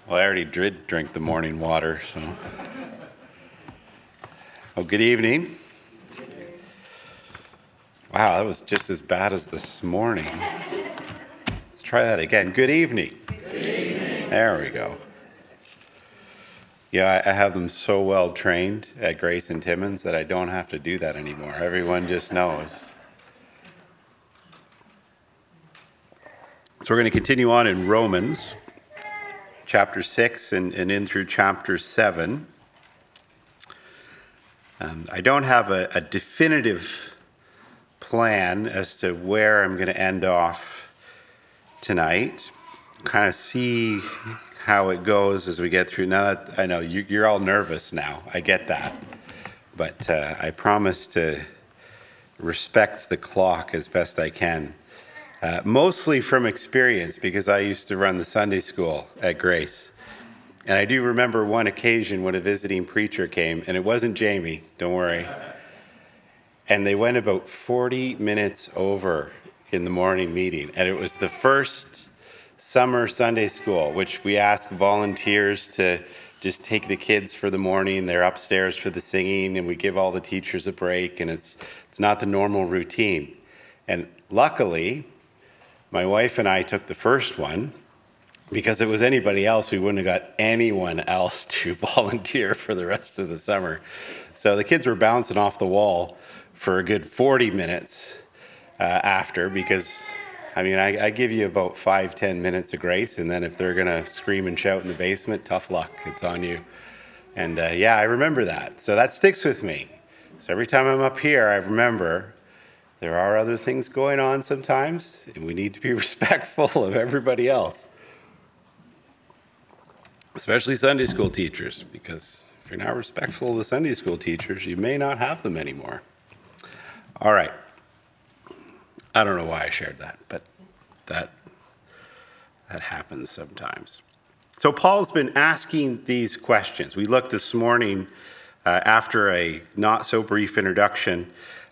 Well, I already did drink the morning water, so. Oh, good evening. Wow, that was just as bad as this morning. Let's try that again. Good evening. Good evening. There we go. Yeah, I have them so well trained at Grace and Timmins that I don't have to do that anymore. Everyone just knows. So we're going to continue on in Romans chapter 6 and in through chapter 7. I don't have a definitive plan as to where I'm going to end off tonight. Kind of see how it goes as we get through. Now that I know you're all nervous now, I get that. But I promise to respect the clock as best I can. Mostly from experience, because I used to run the Sunday school at Grace. And I do remember one occasion when a visiting preacher came, and it wasn't Jamie, don't worry. And they went about 40 minutes over in the morning meeting. And it was the first summer Sunday school, which we ask volunteers to just take the kids for the morning. They're upstairs for the singing, and we give all the teachers a break, and it's not the normal routine. And luckily, my wife and I took the first one, because if it was anybody else, we wouldn't have got anyone else to volunteer for the rest of the summer. So the kids were bouncing off the wall for a good 40 minutes after, because, I give you about 5-10 minutes of grace, and then if they're going to scream and shout in the basement, tough luck, it's on you. And I remember that. So that sticks with me. So every time I'm up here, I remember there are other things going on sometimes, and we need to be respectful of everybody else. Especially Sunday school teachers, because if you're not respectful of the Sunday school teachers, you may not have them anymore. All right. I don't know why I shared that, but that happens sometimes. So Paul's been asking these questions. We looked this morning after a not so brief introduction.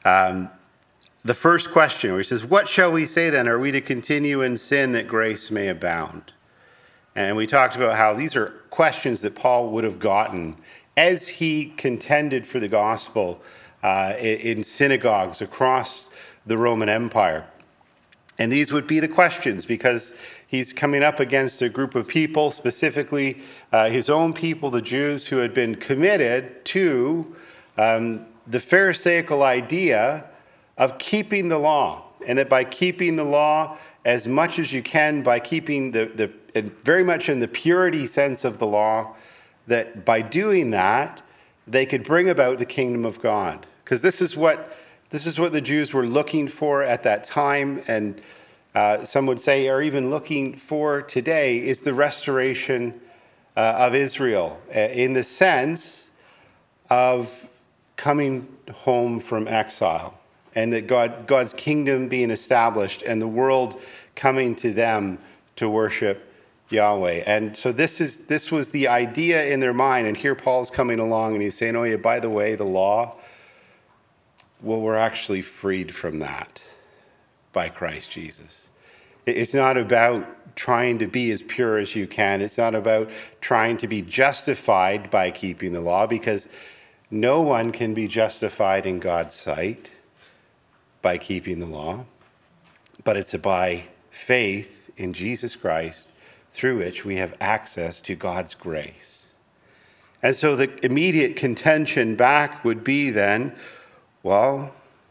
The first question where he says, "What shall we say then? Are we to continue in sin that grace may abound?" And we talked about how these are questions that Paul would have gotten as he contended for the gospel in synagogues across the Roman Empire. And these would be the questions because he's coming up against a group of people, specifically his own people, the Jews, who had been committed to the Pharisaical idea of keeping the law. And that by keeping the law as much as you can, by keeping and very much in the purity sense of the law, that by doing that, they could bring about the kingdom of God. Because this is what the Jews were looking for at that time, and some would say are even looking for today, is the restoration of Israel in the sense of coming home from exile, and that God's kingdom being established and the world coming to them to worship Yahweh. And so this was the idea in their mind. And here Paul's coming along and he's saying, oh yeah, by the way, the law, well, we're actually freed from that by Christ Jesus. It's not about trying to be as pure as you can. It's not about trying to be justified by keeping the law, because no one can be justified in God's sight by keeping the law. But it's by faith in Jesus Christ, through which we have access to God's grace. And so the immediate contention back would be then, well,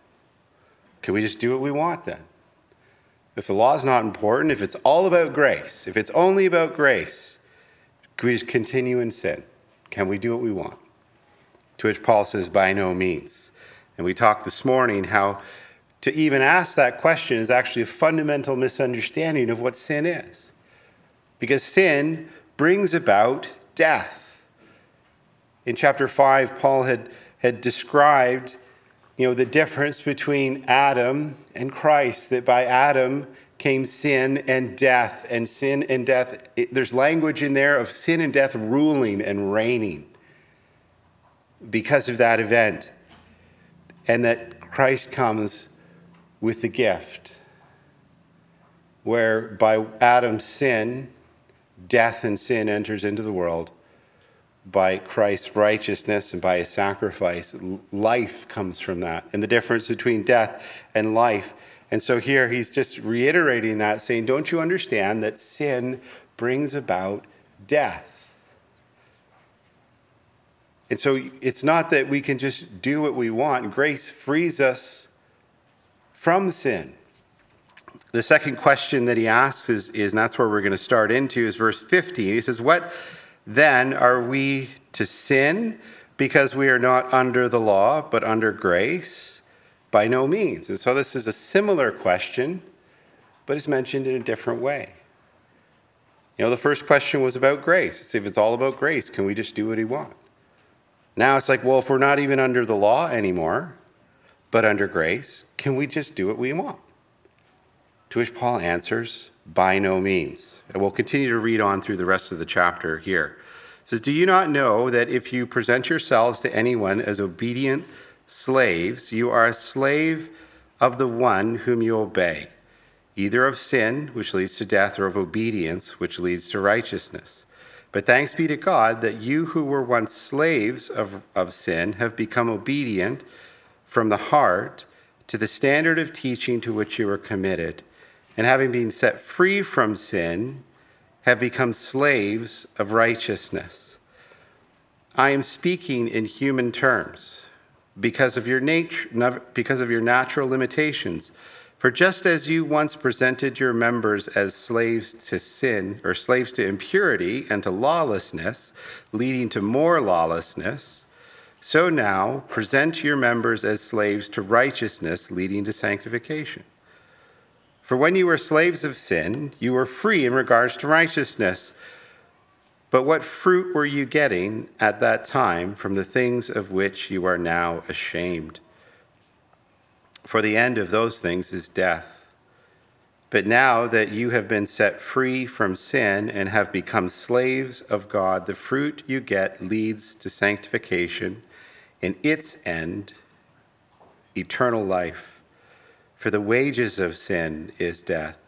can we just do what we want then? If the law is not important, if it's all about grace, if it's only about grace, can we just continue in sin? Can we do what we want? To which Paul says, by no means. And we talked this morning how to even ask that question is actually a fundamental misunderstanding of what sin is. Because sin brings about death. In chapter 5, Paul had described, the difference between Adam and Christ, that by Adam came sin and death, and sin and death, there's language in there of sin and death ruling and reigning because of that event. And that Christ comes with the gift, where by Adam's sin, death and sin enters into the world, by Christ's righteousness and by his sacrifice, life comes from that. And the difference between death and life. And so here he's just reiterating that, saying, don't you understand that sin brings about death? And so it's not that we can just do what we want. Grace frees us from sin. The second question that he asks is and that's where we're going to start into, is verse 15. He says, what then are we to sin because we are not under the law but under grace? By no means. And so this is a similar question, but it's mentioned in a different way. The first question was about grace. If it's all about grace, can we just do what we want? Now it's like, well, if we're not even under the law anymore, but under grace, can we just do what we want? To which Paul answers, by no means. And we'll continue to read on through the rest of the chapter here. It says, do you not know that if you present yourselves to anyone as obedient slaves, you are a slave of the one whom you obey, either of sin, which leads to death, or of obedience, which leads to righteousness? But thanks be to God that you who were once slaves of sin have become obedient from the heart to the standard of teaching to which you were committed, and having been set free from sin, have become slaves of righteousness. I am speaking in human terms because of your natural limitations. For just as you once presented your members as slaves to sin, or slaves to impurity and to lawlessness, leading to more lawlessness, so now present your members as slaves to righteousness, leading to sanctification. For when you were slaves of sin, you were free in regards to righteousness. But what fruit were you getting at that time from the things of which you are now ashamed? For the end of those things is death. But now that you have been set free from sin and have become slaves of God, the fruit you get leads to sanctification, and its end, eternal life. For the wages of sin is death,